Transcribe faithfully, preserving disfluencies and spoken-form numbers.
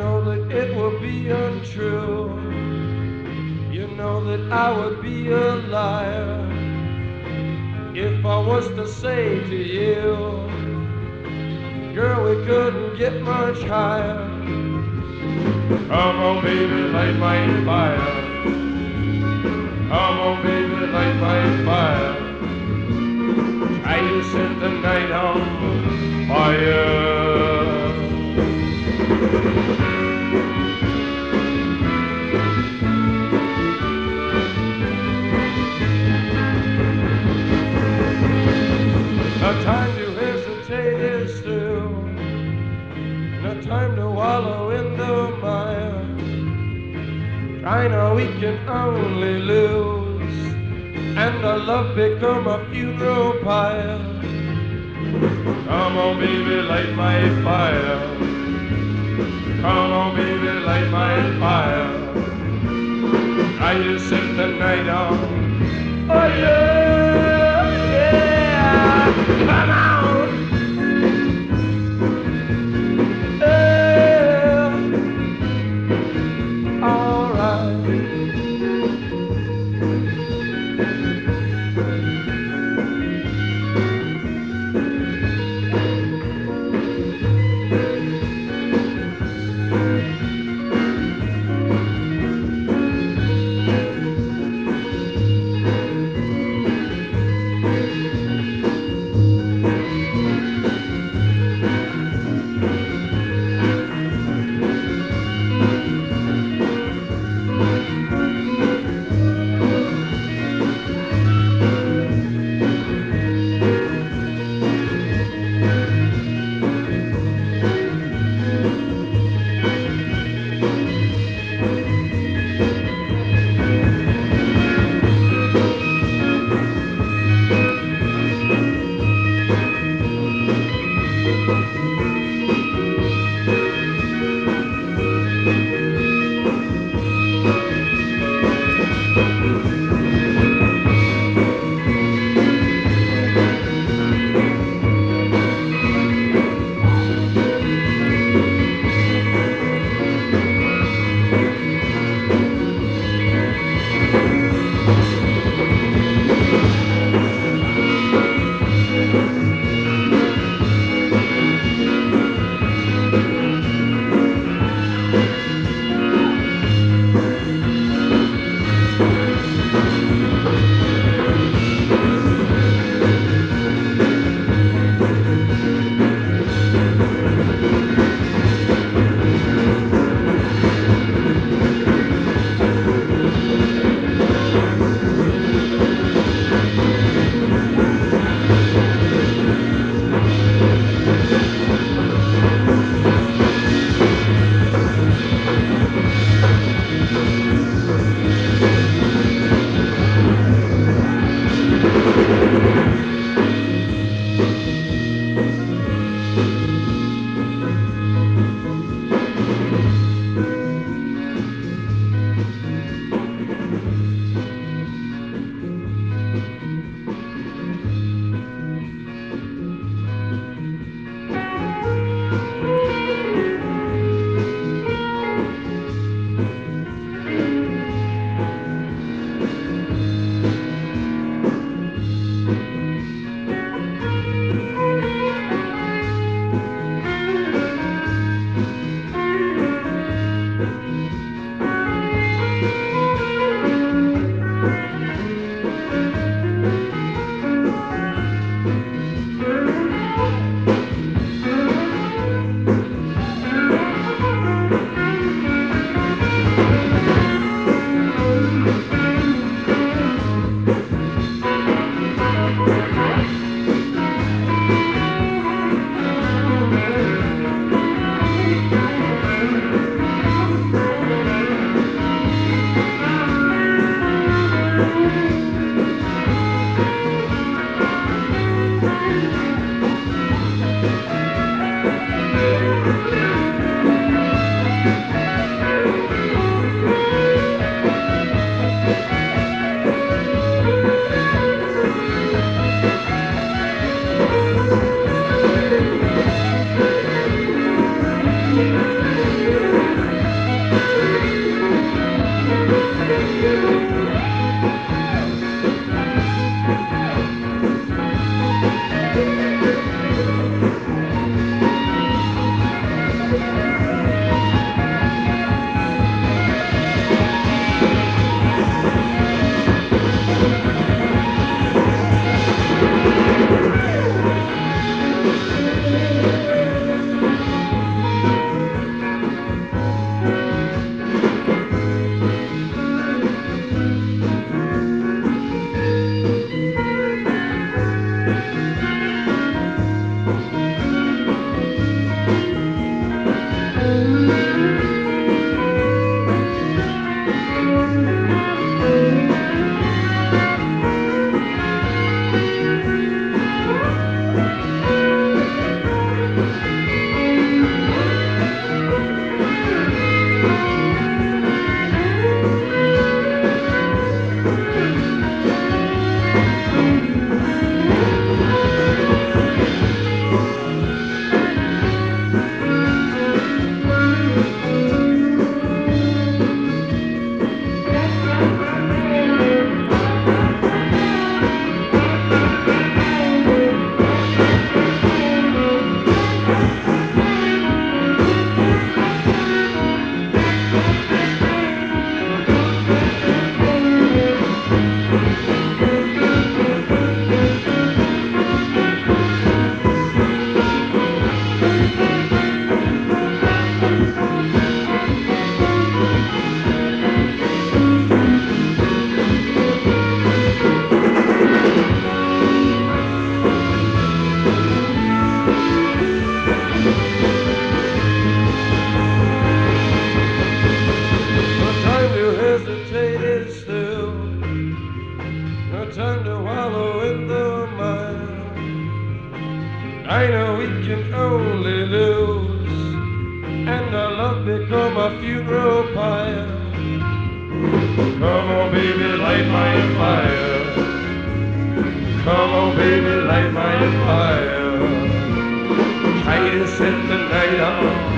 know that it will be untrue. You know that I would be a liar if I was to say to you, girl, we couldn't get much higher. Come on, baby, light my fire. Come on, baby, light my fire. Try to set the night on fire. No time to hesitate is through. No time to wallow in the mire. Try now, we can only lose, and our love become a funeral pyre. Come on, baby, light my fire. Come on, baby, light my fire. I just set the night on. Oh yeah, yeah. Come on. Yeah. All right. Time to wallow in the mire. I know we can only lose, and our love become a funeral pyre. Come on, baby, light my fire. Come on, baby, light my fire. Try to set the night on